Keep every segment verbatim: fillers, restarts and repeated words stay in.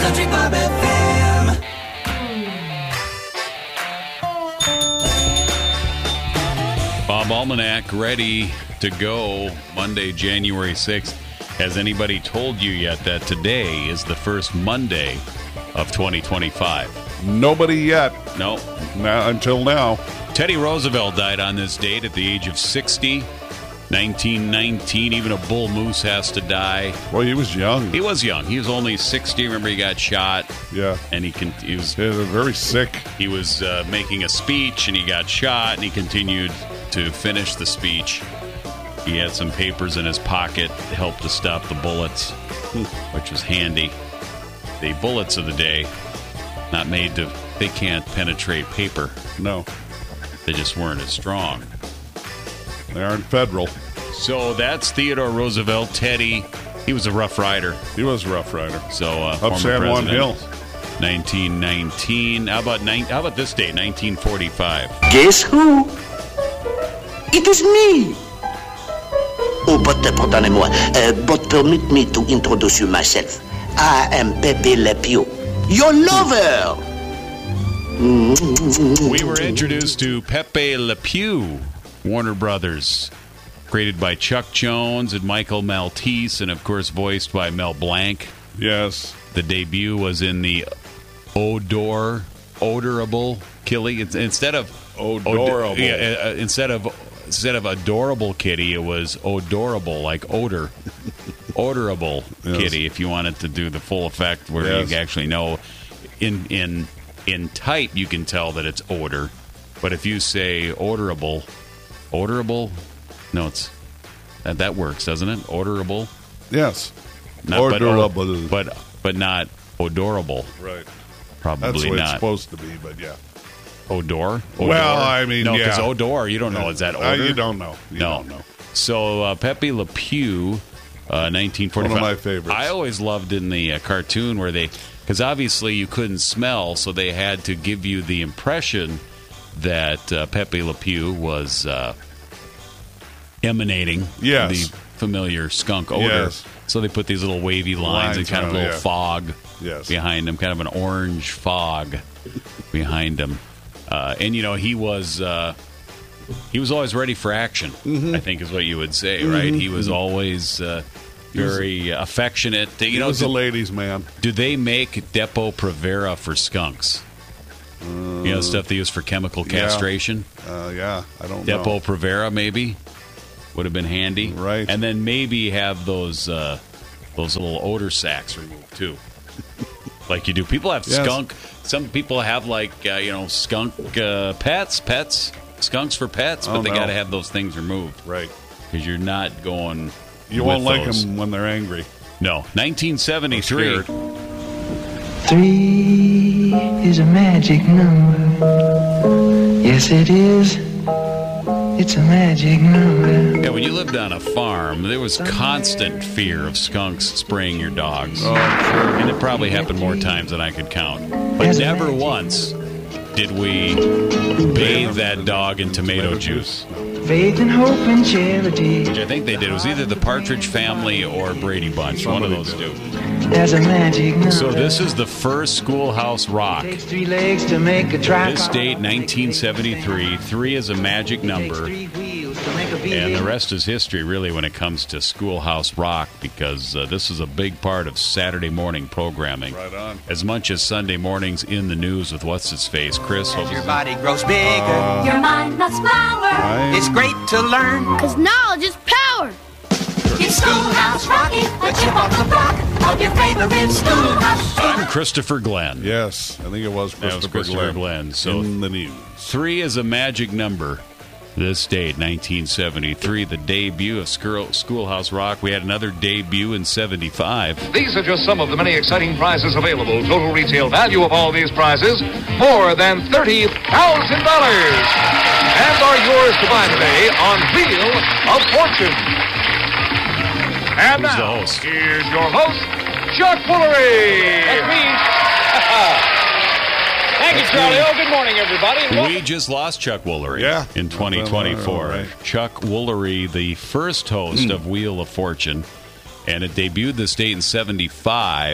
Country Bob F M. Bob Almanac ready to go Monday, January sixth. Has anybody told you yet that today is the first Monday of twenty twenty-five? Nobody yet. No. Not until now. Teddy Roosevelt died on this date at the age of sixty. nineteen nineteen, even a bull moose has to die. Well, he was young. He was young. He was only sixty. Remember, he got shot. Yeah. And he, con- he was He was very sick. he was uh, making a speech, and he got shot, and he continued to finish the speech. He had some papers in his pocket to help to stop the bullets, which was handy. The bullets of the day, not made to, they can't penetrate paper. No, They just weren't as strong. they aren't federal. So that's Theodore Roosevelt. Teddy, he was a Rough Rider. He was a Rough Rider. So uh, Up former San Juan president. Hill. nineteen nineteen. How about nine, How about this date? nineteen forty-five. Guess who? It is me. Oh, but uh, pardonnez-moi, uh, but permit me to introduce you myself. I am Pepe Le Pew, your lover. We were introduced to Pepe Le Pew, Warner Brothers, created by Chuck Jones and Michael Maltese, and of course voiced by Mel Blanc. Yes. The debut was in the Odor, Odorable Killy. It's, instead of Odorable. Od- yeah, uh, instead of instead of adorable kitty, it was odorable, like odor. Odorable Yes. kitty. If you wanted to do the full effect, where Yes. you actually know in in in type, you can tell that it's odor. But if you say odorable, odorable, no, it's that that works, doesn't it? Odorable. Yes. Not, but- Odorable. but but not odorable. Right. Probably That's the way not. it's supposed to be, but yeah. Odor? Odor? Well, I mean, no, because yeah. odor, you don't know. Is that Uh, odor? you don't know. You no. don't know. So uh, Pepe Le Pew, uh, nineteen forty-five. One of my favorites. I always loved in the uh, cartoon where they, because obviously you couldn't smell, so they had to give you the impression that uh, Pepe Le Pew was uh, emanating Yes. the familiar skunk odor. Yes. So they put these little wavy lines, Lines and kind of a around, little yeah. fog Yes. behind him, kind of an orange fog behind him. Uh, and, you know, he was uh, he was always ready for action, Mm-hmm. I think is what you would say, right? He was always uh, very affectionate. You He know, was do, a ladies' man. do they make Depo-Provera for skunks? you know, stuff they use for chemical yeah. castration? Uh, yeah, I don't know. Depo-Provera, maybe? Would have been handy. Right. And then maybe have those uh, those little odor sacs removed, too. Like you do. People have Yes. skunk. Some people have, like, uh, you know, skunk uh, pets, pets, skunks for pets, but Oh, they no. got to have those things removed Right. because you're not going. You with won't like those. them when they're angry. No. nineteen seventy-three. I'm scared. Three is a magic number. Yes, it is. It's a magic number. Yeah, when you lived on a farm, there was constant fear of skunks spraying your dogs. Oh, sure. And it probably happened more times than I could count. But As a never magic. once did we bathe that dog in tomato juice. Faith and hope and charity. Which I think they did. It was either the Partridge Family or Brady Bunch. One of those two. There's a magic number. So this is the first Schoolhouse Rock. Takes three legs to make a tripod. This date, nineteen seventy-three. Three is a magic number. Takes three wheels to make a And the V eight. rest is history, really, when it comes to Schoolhouse Rock, because uh, this is a big part of Saturday morning programming. Right on. As much as Sunday mornings in the news with What's-His-Face. Chris, hope Your body grows bigger. Your mind must flower. I, It's great to learn. Cause knowledge is power. It's Schoolhouse Rocket, the chip off the block of your favorite schoolhouse. I'm Christopher Glenn. yes, I think it was That was Christopher, Christopher Glenn. Glenn. So in the news. three is a magic number. This date, nineteen seventy-three, the debut of School- Schoolhouse Rock. We had another debut in seventy-five. These are just some of the many exciting prizes available. Total retail value of all these prizes, more than thirty thousand dollars. And are yours to buy today on Wheel of Fortune. And Who's the now, host? here's your host, Chuck Woolery. That's me. Thank you, Charlie. Oh, good morning, everybody. And welcome. We just lost Chuck Woolery Yeah. in twenty twenty-four. All right. Chuck Woolery, the first host Hmm. of Wheel of Fortune, and it debuted this date in seventy-five.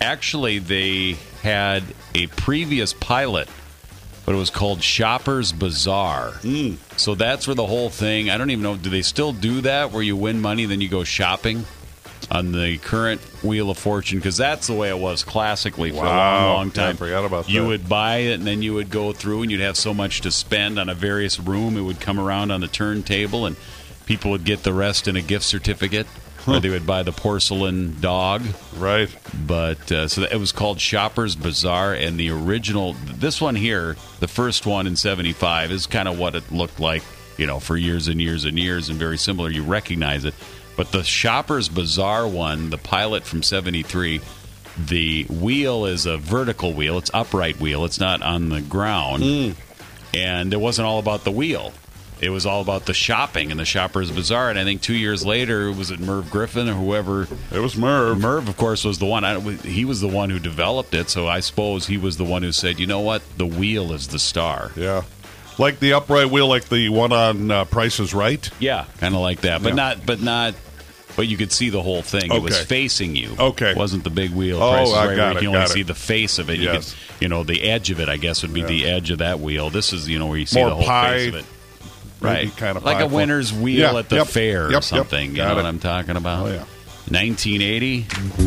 actually, they had a previous pilot, but it was called Shoppers Bazaar. Mm. So that's where the whole thing, I don't even know, do they still do that where you win money, then you go shopping on the current Wheel of Fortune? Because that's the way it was classically for Wow. a long, long time. Yeah, I forgot about you that. would buy it, and then you would go through, and you'd have so much to spend on a various room. It would come around on the turntable, and people would get the rest in a gift certificate. Or they would buy the porcelain dog. Right. But uh, so it was called Shoppers Bazaar, and the original, this one here, the first one in seventy-five, is kind of what it looked like, you know, for years and years and years, and very similar. You recognize it. But the Shoppers Bazaar one, the pilot from seventy-three, the wheel is a vertical wheel. It's upright wheel. It's not on the ground. Mm. And it wasn't all about the wheel. It was all about the shopping and the Shoppers Bazaar. And I think two years later, was it Merv Griffin or whoever? It was Merv. Merv, of course, was the one. I, he was the one who developed it, so I suppose he was the one who said, you know what? The wheel is the star. Yeah. Like the upright wheel, like the one on uh, Price is Right? Yeah, kind of like that. But Yeah. not, but not, but you could see the whole thing. It was Okay. facing you. Okay. It wasn't the big wheel. Oh, Price is I Right, got where it, you can only got see it. the face of it. You Yes. could, you know, the edge of it, I guess, would be Yeah. the edge of that wheel. This is, you know, where you see More the whole pie. face of it. Maybe Right. kind of like a pie. winner's wheel Yeah, at the yep, fair yep, or yep. something. You Got know it. what I'm talking about? Oh, yeah. nineteen eighty.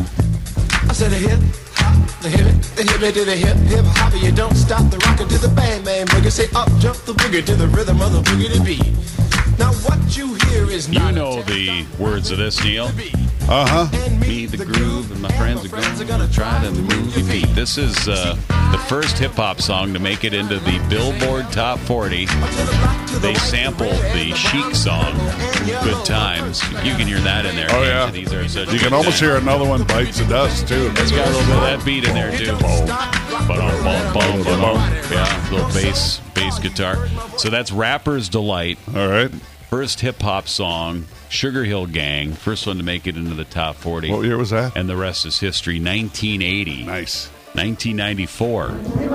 I said a hip hop, the hip, the hip to the hip, hip hop. You don't stop the rocker to the bang bang boogie. Say up jump the boogie to the rhythm of the boogie to beat. Now what you hear is You not know the words of this, Neil. Uh-huh. and Me, the groove, and my friends are going to try to move your feet. This is uh, the first hip-hop song to make it into the Billboard Top forty. They sampled the Chic song, Good Times. You can hear that in there. Oh, yeah. These are such You good can almost times. hear another one, Bites the Dust, too. It's got a little bit of that beat in there, too. Ba-dum, bum, bum, ba-dum. Yeah, little bass, bass guitar. So that's Rapper's Delight. All right. First hip-hop song, Sugar Hill Gang. First one to make it into the top forty. What year was that? And the rest is history. nineteen eighty. Nice. nineteen ninety-four.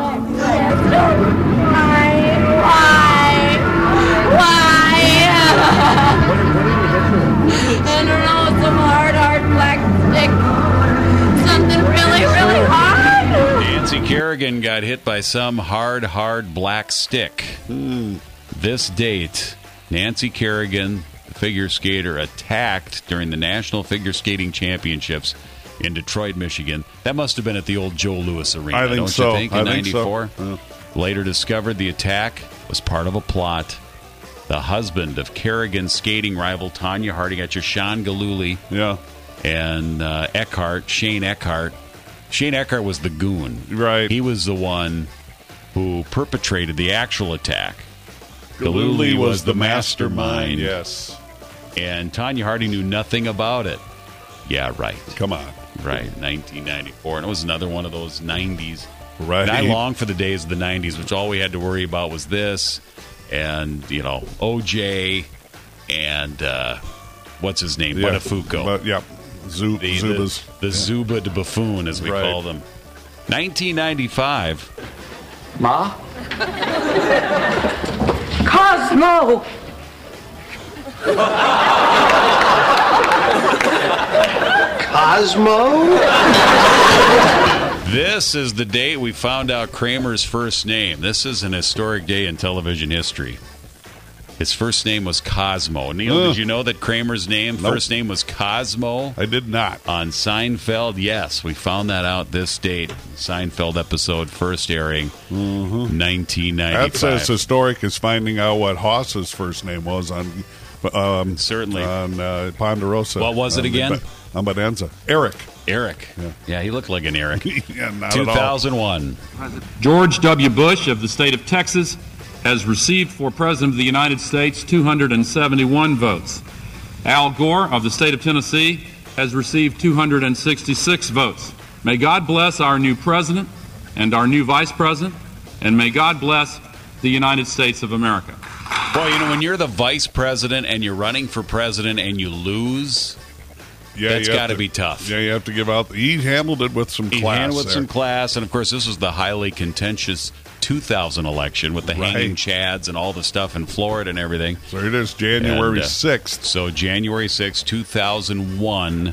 I don't know, some hard, hard black stick. Something really, really hard. Nancy Kerrigan got hit by some hard, hard black stick. Hmm. This date, Nancy Kerrigan, the figure skater, attacked during the National Figure Skating Championships in Detroit, Michigan. That must have been at the old Joe Louis Arena, I think don't so. you think, I in think so. ninety-four? Yeah. Later discovered the attack was part of a plot. The husband of Kerrigan's skating rival Tanya Harding, got your Sean Galooly Yeah. and uh, Eckhart, Shane Eckhart. Shane Eckhart was the goon. Right. He was the one who perpetrated the actual attack. Galooly Galooly was the mastermind. mastermind. Yes. And Tanya Harding knew nothing about it. Yeah, right. Come on. Right. nineteen ninety-four. And it was another one of those nineties. Right. And I long for the days of the nineties, which all we had to worry about was this and, you know, O J and uh, what's his name? Yeah. Buttafuoco. But, yeah. Zu- The, Zubas. the, the Zuba de buffoon, as we Right. call them. nineteen ninety-five. Ma? Cosmo. Cosmo? This is the day we found out Kramer's first name. This is an historic day in television history. His first name was Cosmo. Neil, Ugh. did you know that Kramer's name, Nope. first name was Cosmo? I did not. On Seinfeld, yes, we found that out this date. Seinfeld episode first airing, nineteen ninety-five. That says historic is finding out what Haas's first name was on um, Certainly. on uh, Ponderosa. What was it on the- again? On Bonanza. Eric. Eric. Yeah. Yeah, he looked like an Eric. Yeah, not two at all. thousand one. George W. Bush of the state of Texas has received for President of the United States two hundred seventy-one votes. Al Gore of the state of Tennessee has received two hundred sixty-six votes. May God bless our new president and our new vice president, and may God bless the United States of America. Boy, you know, when you're the vice president and you're running for president and you lose, Yeah, that's you have got to be tough. Yeah, you have to give out. He handled it with some He class. handled with there. some class, and of course, this was the highly contentious two thousand election with the Right. hanging chads and all the stuff in Florida and everything. So it is January And, uh, sixth. So January sixth, two thousand one,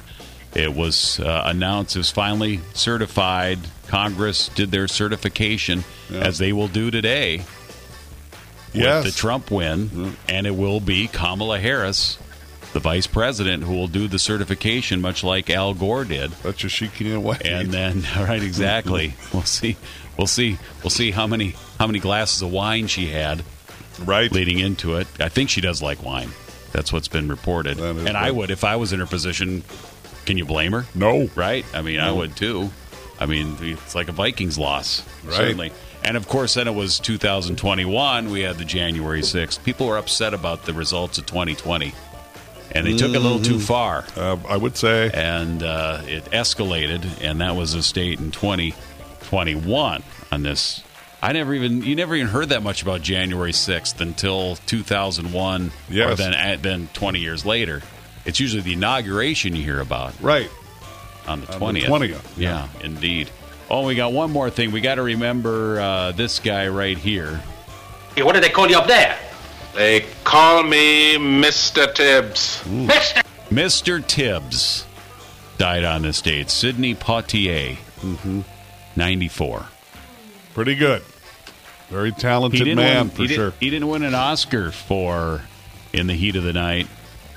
It was uh, announced, it was finally certified. Congress did their certification, yeah. as they will do today yes. with the Trump win, mm-hmm. and it will be Kamala Harris, the vice president, who will do the certification, much like Al Gore did. That's just she can't wait. And then, right, exactly. we'll see. We'll see. We'll see how many how many glasses of wine she had. Right. Leading into it, I think she does like wine. That's what's been reported. And good. I would, if I was in her position. Can you blame her? No. Right? I mean, no. I would too. I mean, it's like a Vikings loss, right. Certainly. And of course, then it was two thousand twenty-one. We had the January sixth. People were upset about the results of twenty twenty. And they took it a little too far. Uh, I would say. And uh, it escalated, and that was a state in twenty twenty-one on this. I never even, you never even heard that much about January sixth until two thousand one, yes. or then, then twenty years later. It's usually the inauguration you hear about. Right. On the twentieth. On the twentieth. Yeah, yeah, indeed. Oh, we got one more thing. We got to remember uh, this guy right here. Hey, what do they call you up there? They call me Mister Tibbs. Mister Mister Tibbs died on this date. Sidney Poitier, mm-hmm. ninety-four. Pretty good. Very talented man, win, for he sure. Did, he didn't win an Oscar for In the Heat of the Night.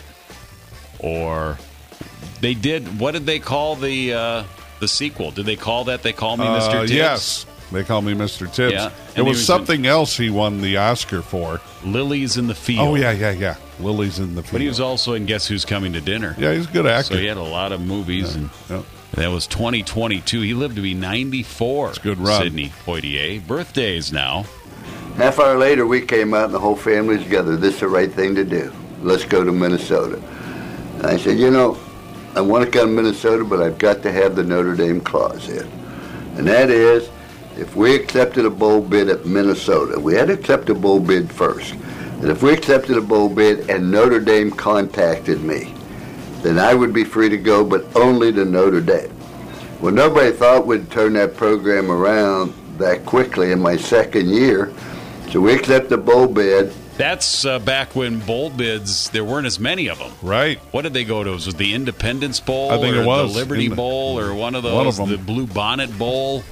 Or they did. What did they call the uh, the sequel? Did they call that? They call me uh, Mister Tibbs. Yes, they call me Mister Tibbs. Yeah. It was, was something in, else he won the Oscar for. Lilies in the Field. Oh yeah, yeah, yeah. Lilies in the Field. But he was also in Guess Who's Coming to Dinner. Yeah, he's a good actor. So he had a lot of movies, yeah. and yeah. that was twenty twenty-two. He lived to be ninety-four. It's a good run. Sidney Poitier. Birthdays now. Half hour later, we came out and the whole family's together. This is the right thing to do. Let's go to Minnesota. And I said, you know, I want to come to Minnesota, but I've got to have the Notre Dame clause in. And that is, if we accepted a bowl bid at Minnesota, we had to accept a bowl bid first. And if we accepted a bowl bid and Notre Dame contacted me, then I would be free to go, but only to Notre Dame. Well, nobody thought we'd turn that program around that quickly in my second year. So we accepted a bowl bid. That's uh, back when bowl bids, there weren't as many of them. Right. What did they go to? Was it the Independence Bowl? I think or it was. the Liberty the, Bowl or one of those? One of them. The Blue Bonnet Bowl.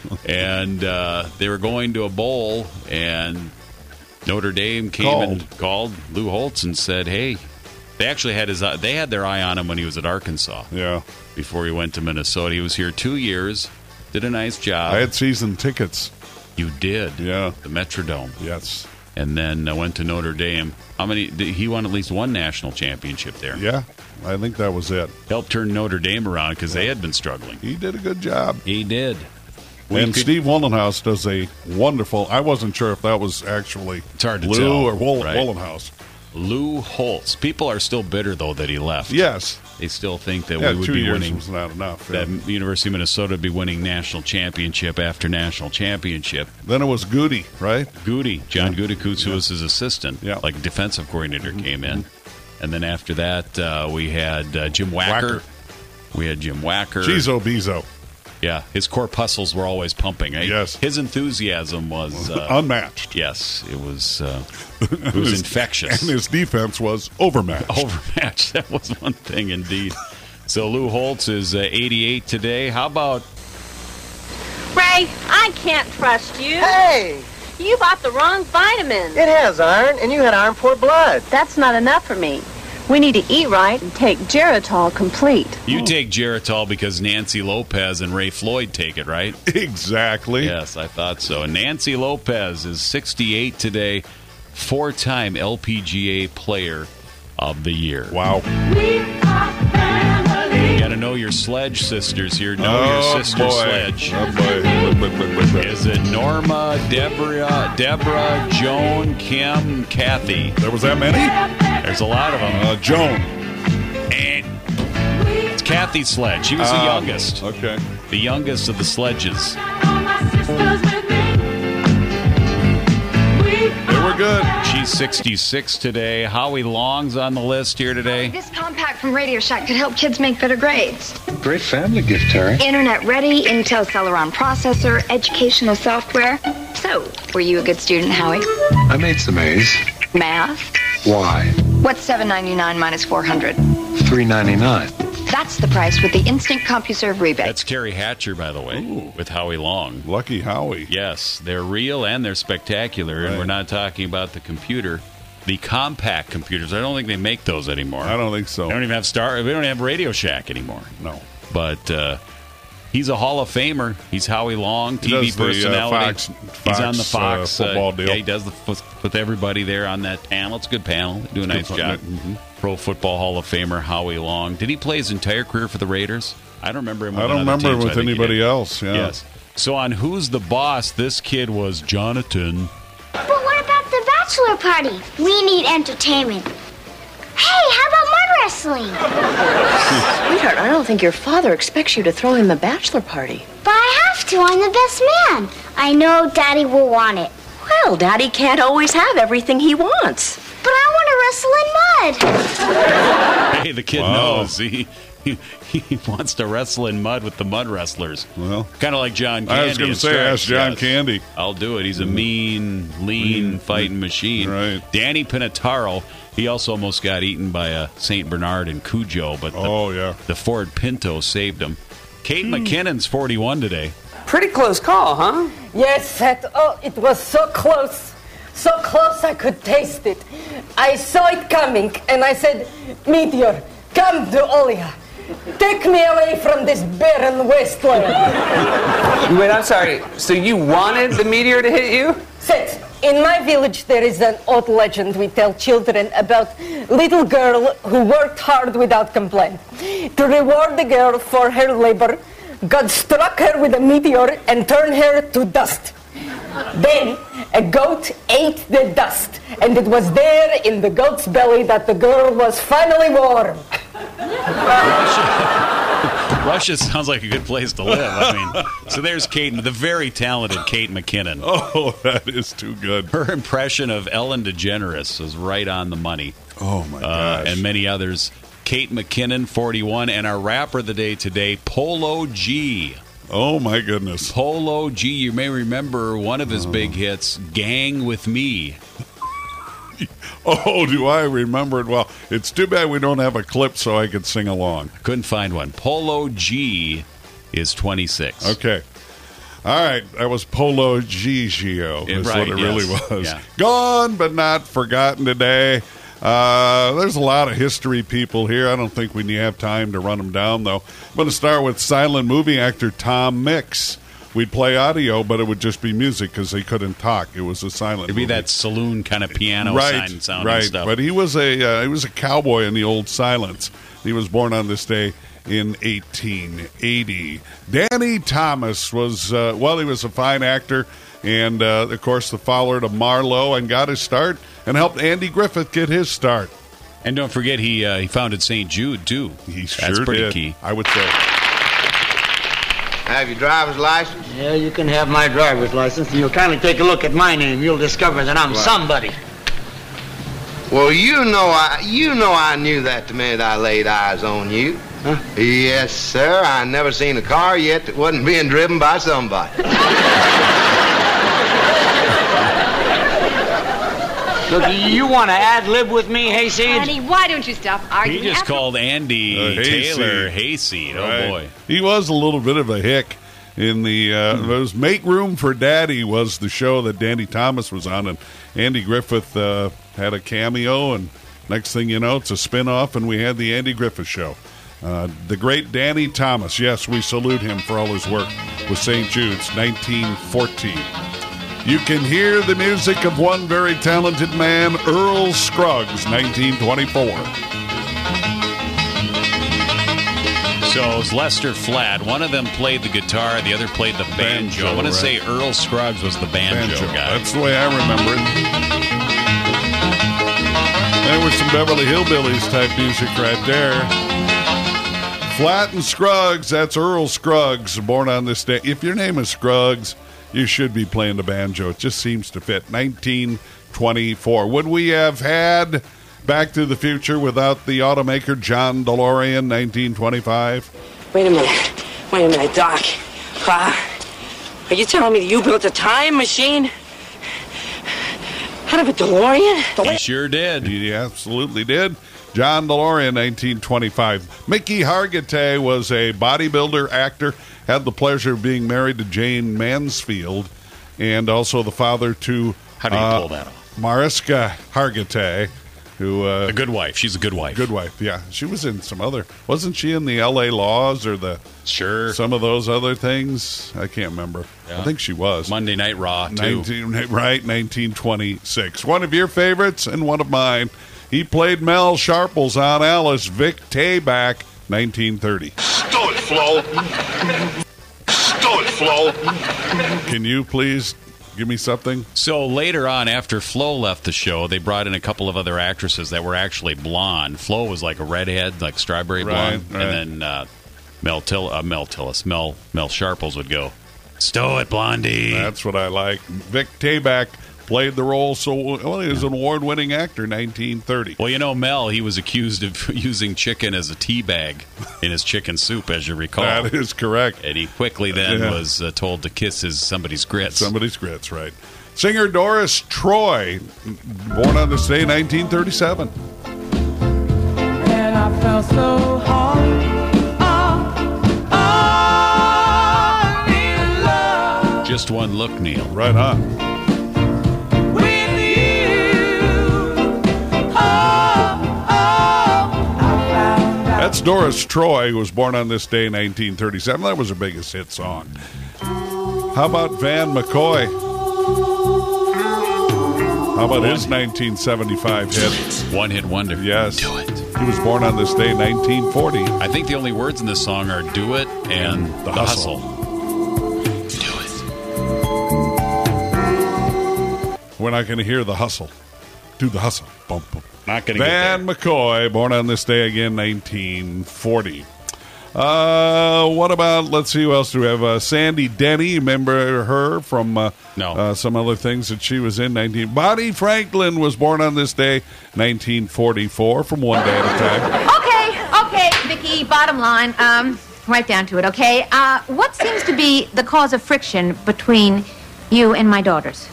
And uh, they were going to a bowl, and Notre Dame came called. and called Lou Holtz and said, hey, they actually had his eye, they had their eye on him when he was at Arkansas. Yeah. Before he went to Minnesota. He was here two years, did a nice job. I had season tickets. You did? Yeah. The Metrodome. Yes. And then uh, went to Notre Dame. How many? He won at least one national championship there. Yeah, I think that was it. Helped turn Notre Dame around because yeah. they had been struggling. He did a good job. He did. We and could, Steve Wollenhaus does a wonderful. I wasn't sure if that was actually it's hard to Lou tell, or Woll- right? Wollenhaus. Lou Holtz. People are still bitter though that he left. Yes, they still think that yeah, we would two be years winning. Was not enough. That yeah. University of Minnesota would be winning national championship after national championship. Then it was Goody, right? Goody, John yeah. Gutekunst, who yeah. was his assistant, yeah. like defensive coordinator, mm-hmm. came in, and then after that uh, we had uh, Jim Wacker. Wacker. We had Jim Wacker. Chizo Bezo. Yeah, his corpuscles were always pumping. Right? Yes, his enthusiasm was uh, unmatched. Yes, it was. Uh, it was his, infectious, and his defense was overmatched. Overmatched. That was one thing indeed. So Lou Holtz is uh, eighty-eight today. How about Ray? I can't trust you. Hey, you bought the wrong vitamin. It has iron, and you had iron poor blood. That's not enough for me. We need to eat right and take Geritol Complete. You take Geritol because Nancy Lopez and Ray Floyd take it, right? Exactly. Yes, I thought so. And Nancy Lopez is sixty-eight today, four-time L P G A Player of the Year. Wow. We are family. You got to know your sledge sisters here. Know oh, your sister boy. sledge. Oh, boy. Is it Norma, Deborah, Deborah, Joan, Kim, Kathy? There was that many? There's a lot of them. Uh, Joan. And it's Kathy's sledge. She was the uh, youngest. Okay. The youngest of the sledges. They were good. She's sixty-six today. Howie Long's on the list here today. This compact from Radio Shack could help kids make better grades. Great family gift, Terry. Internet ready, Intel Celeron processor, educational software. So, were you a good student, Howie? I made some A's. Math? Why? What's seven ninety-nine minus four hundred? three ninety-nine. That's the price with the Instant CompuServe rebate. That's Terry Hatcher, by the way, Ooh. with Howie Long. Lucky Howie. Yes, they're real and they're spectacular, right. And we're not talking about the computer. The compact computers, I don't think they make those anymore. I don't think so. They don't even have Star. We don't have Radio Shack anymore. No. But uh, he's a Hall of Famer. He's Howie Long, T V he personality. The, uh, Fox, he's Fox, on the Fox uh, football uh, deal. Yeah, he does the with everybody there on that panel. It's a good panel. They do a nice job. Mm-hmm. Pro Football Hall of Famer Howie Long. Did he play his entire career for the Raiders? I don't remember him. With I don't remember him with anybody else. Yeah. Yes. So on Who's the Boss, this kid was Jonathan. But what about the bachelor party? We need entertainment. Hey, how about mud wrestling? Sweetheart, I don't think your father expects you to throw him a bachelor party. But I have to. I'm the best man. I know Daddy will want it. Well, Daddy can't always have everything he wants. But I want to wrestle in mud. Hey, the kid wow. knows. He, he he wants to wrestle in mud with the mud wrestlers. Well, kind of like John Candy. I was going to say, ask John yes. Candy. I'll do it. He's a mean, lean, mm. fighting machine. Right. Danny Pinataro. He also almost got eaten by a Saint Bernard and Cujo, but the, oh yeah, the Ford Pinto saved him. Kate hmm. McKinnon's forty-one today. Pretty close call, huh? Yes, that, oh, it was so close. So close I could taste it. I saw it coming, and I said, Meteor, come to Olia. Take me away from this barren wasteland. Wait, I'm sorry. So you wanted the meteor to hit you? Seth, in my village there is an old legend we tell children about little girl who worked hard without complaint. To reward the girl for her labor, God struck her with a meteor and turned her to dust. Then a goat ate the dust, and it was there in the goat's belly that the girl was finally warm. Russia, Russia sounds like a good place to live. I mean, so there's Kate, the very talented Kate McKinnon. Oh, that is too good. Her impression of Ellen DeGeneres was right on the money. Oh, my gosh. Uh, and many others. Kate McKinnon, forty-one, and our rapper of the day today, Polo G. Oh, my goodness. Polo G. You may remember one of his oh. big hits, Gang With Me. Oh, do I remember it? Well, it's too bad we don't have a clip so I could sing along. Couldn't find one. Polo G is twenty-six. Okay. All right. That was Polo Gigio. That's right, what it yes. really was. Yeah. Gone but not forgotten today. Uh, there's a lot of history people here. I don't think we have time to run them down, though. I'm going to start with silent movie actor Tom Mix. We'd play audio, but it would just be music because they couldn't talk. It was a silent It'd be movie. that saloon kind of piano right, sign sound right. and stuff. But he was a uh, he was a cowboy in the old silence. He was born on this day in eighteen eighty. Danny Thomas was, uh, well, he was a fine actor. And, uh, of course, the follower to Marlowe, and got his start and helped Andy Griffith get his start. And don't forget, he uh, he founded Saint Jude, too. He sure That's pretty did. key. I would say. Have your driver's license? Yeah, you can have my driver's license, and you'll kindly take a look at my name. You'll discover that I'm What? somebody. Well, you know I you know I knew that the minute I laid eyes on you. Huh? Yes, sir. I never seen a car yet that wasn't being driven by somebody. Look, you want to ad-lib with me, Hayseed? Honey, why don't you stop arguing? He just After- called Andy Uh, Taylor Hayseed. Hayseed. Oh, Right. boy. He was a little bit of a hick in the, uh, Hmm. it was Make Room for Daddy was the show that Danny Thomas was on, and Andy Griffith uh, had a cameo, and next thing you know, it's a spin-off, and we had the Andy Griffith Show. Uh, the great Danny Thomas, yes, we salute him for all his work with Saint Jude's, nineteen fourteen. You can hear the music of one very talented man, Earl Scruggs, nineteen twenty-four. So it was Lester Flatt. One of them played the guitar, the other played the banjo. Banjo, I want right. to say Earl Scruggs was the banjo, Banjo. guy. That's the way I remember it. There was some Beverly Hillbillies type music right there. Flatt and Scruggs, that's Earl Scruggs, born on this day. If your name is Scruggs, you should be playing the banjo. It just seems to fit. nineteen twenty-four. Would we have had Back to the Future without the automaker John DeLorean, nineteen twenty-five? Wait a minute. Wait a minute, Doc. Uh, are you telling me that you built a time machine out of a DeLorean? He sure did. He absolutely did. John DeLorean, nineteen twenty-five. Mickey Hargitay was a bodybuilder, actor, had the pleasure of being married to Jane Mansfield, and also the father to How do you uh, pull that off? Mariska Hargitay, who... Uh, a good wife. She's a good wife. Good wife, yeah. She was in some other... Wasn't she in the L A Laws or the... Sure. Some of those other things? I can't remember. Yeah. I think she was. Monday Night Raw, too. nineteen, right, nineteen twenty-six. One of your favorites and one of mine. He played Mel Sharples on Alice. Vic Tayback, nineteen thirty. Stow it, Flo. Stow it, Flo. Can you please give me something? So later on, after Flo left the show, they brought in a couple of other actresses that were actually blonde. Flo was like a redhead, like strawberry blonde. Right, right. And then uh, Mel, Till- uh, Mel Tillis, Mel, Mel Sharples would go, stow it, Blondie. That's what I like. Vic Tayback played the role so well. He was an award-winning actor, nineteen thirty. Well, you know, Mel, he was accused of using chicken as a tea bag in his chicken soup, as you recall. That is correct. And he quickly then Yeah. was uh, told to kiss his somebody's grits. Somebody's grits, right. Singer Doris Troy, born on this day, nineteen thirty-seven. And I felt so hard. Just one look, Neil. Right on. That's Doris Troy, who was born on this day, nineteen thirty-seven. That was her biggest hit song. How about Van McCoy? How about his nineteen seventy-five hit? One hit wonder. Yes. Do it. He was born on this day, nineteen forty. I think the only words in this song are do it and, The the, hustle. hustle. Do it. We're not going to hear the hustle. Do the hustle. Bump, bump. Not going to get Van there. McCoy, born on this day again, nineteen forty. Uh, what about, let's see, who else do we have? Uh, Sandy Denny, remember her from uh, No. uh, some other things that she was in. nineteen Bonnie Franklin was born on this day, nineteen forty-four, from One Day at a Time. Okay, okay, Vicky, bottom line, um, right down to it, okay? Uh, what seems to be the cause of friction between you and my daughters?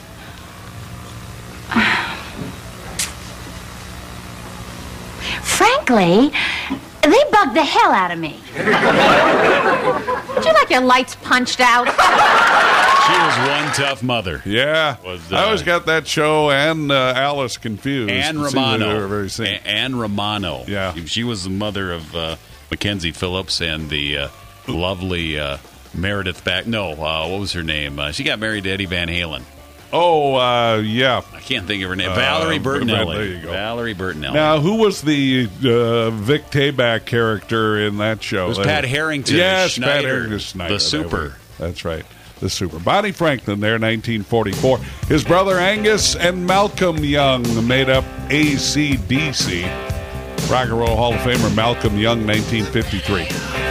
Frankly, they bug the hell out of me. Would you like your lights punched out? She was one tough mother. Yeah. Was, uh, I always got that show and uh, Alice confused. Anne It seemed like they Romano. were very same. A- Anne Romano. Yeah. She was the mother of uh, Mackenzie Phillips and the uh, lovely uh, Meredith Back. No, uh, what was her name? Uh, she got married to Eddie Van Halen. Oh, uh, yeah. I can't think of her name. Uh, Valerie Bertinelli. there you go. Valerie Bertinelli. Now, who was the uh, Vic Tayback character in that show? It was That- Pat Harrington. Yes, Pat Schneider, Harrington. Schneider, the super. That's right. The super. Bonnie Franklin there, nineteen forty-four. His brother Angus and Malcolm Young made up A C D C. Rock and Roll Hall of Famer Malcolm Young, nineteen fifty-three.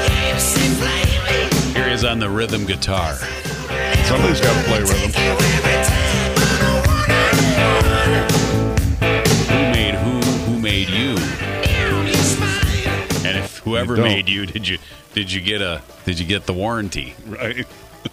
Here he is on the rhythm guitar. Somebody's got to play rhythm. Who made who? Who made you? And if whoever You don't. made you, did you did you get a did you get the warranty? Right.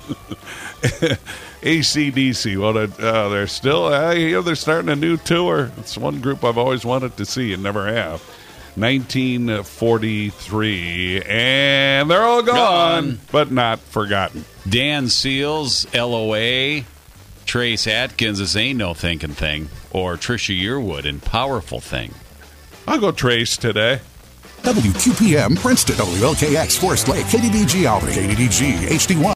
A C D C. Well, uh, they're still, uh, you know, they're starting a new tour. It's one group I've always wanted to see and never have. nineteen forty-three. And they're all gone, Gone. but not forgotten. Dan Seals, L O A, Trace Atkins, This Ain't No Thinking Thing, or Trisha Yearwood in Powerful Thing. I'll go Trace today. W Q P M, Princeton, W L K X, Forest Lake, K D D G, Albany, K D D G, H D one.